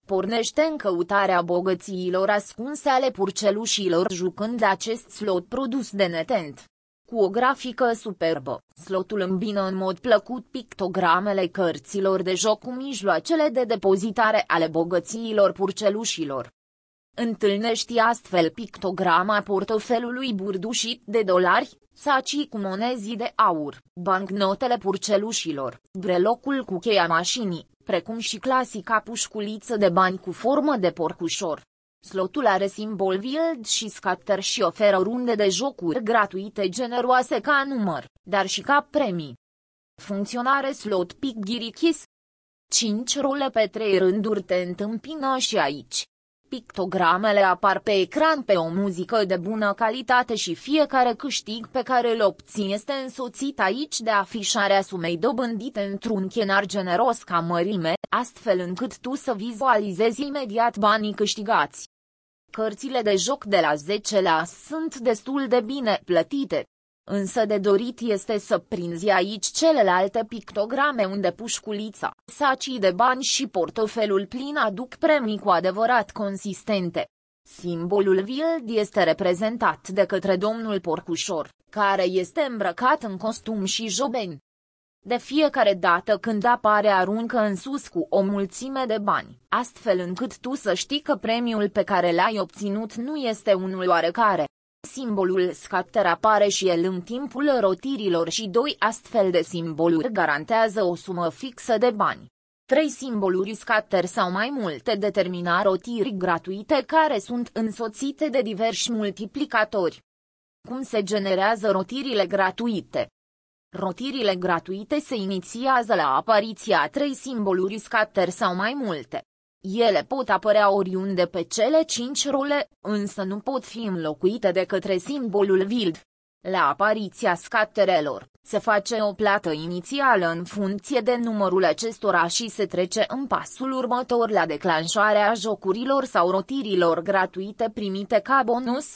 Pornește în căutarea bogățiilor ascunse ale purcelușilor jucând acest slot produs de NetEnt. Cu o grafică superbă, slotul îmbină în mod plăcut pictogramele cărților de joc cu mijloacele de depozitare ale bogățiilor purcelușilor. Întâlnești astfel pictograma portofelului burdușit de dolari, sacii cu monezi de aur, bancnotele purcelușilor, brelocul cu cheia mașinii, precum și clasica pușculiță de bani cu formă de porcușor. Slotul are simbol wild și scatter și oferă runde de jocuri gratuite generoase ca număr, dar și ca premii. Funcționare slot pic ghirichis. 5 role pe 3 rânduri te întâmpină și aici. Pictogramele apar pe ecran pe o muzică de bună calitate și fiecare câștig pe care îl obții este însoțit aici de afișarea sumei dobândite într-un chenar generos ca mărime, astfel încât tu să vizualizezi imediat banii câștigați. Cărțile de joc de la 10 la sunt destul de bine plătite. Însă de dorit este să prinzi aici celelalte pictograme unde pușculița, sacii de bani și portofelul plin aduc premii cu adevărat consistente. Simbolul wild este reprezentat de către domnul porcușor, care este îmbrăcat în costum și jobeni. De fiecare dată când apare aruncă în sus cu o mulțime de bani, astfel încât tu să știi că premiul pe care l-ai obținut nu este unul oarecare. Simbolul scatter apare și el în timpul rotirilor și 2 astfel de simboluri garantează o sumă fixă de bani. 3 simboluri scatter sau mai multe determina rotiri gratuite care sunt însoțite de diversi multiplicatori. Cum se generează rotirile gratuite? Rotirile gratuite se inițiază la apariția a 3 simboluri scatter sau mai multe. Ele pot apărea oriunde pe cele 5 role, însă nu pot fi înlocuite de către simbolul wild. La apariția scatterelor, se face o plată inițială în funcție de numărul acestora și se trece în pasul următor la declanșarea jocurilor sau rotirilor gratuite primite ca bonus,